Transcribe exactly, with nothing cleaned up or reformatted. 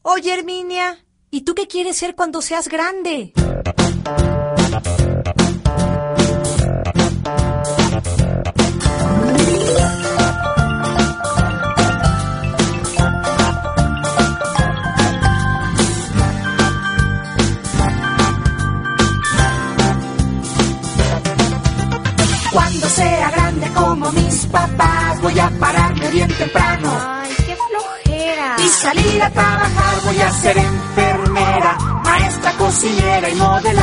Oye, Herminia, ¿y tú qué quieres ser cuando seas grande? Cuando sea grande como mis papás, voy a pararme bien temprano. Ay, qué flojera. Y salir a trabajar, voy a ser enfermera, maestra, cocinera y modelar.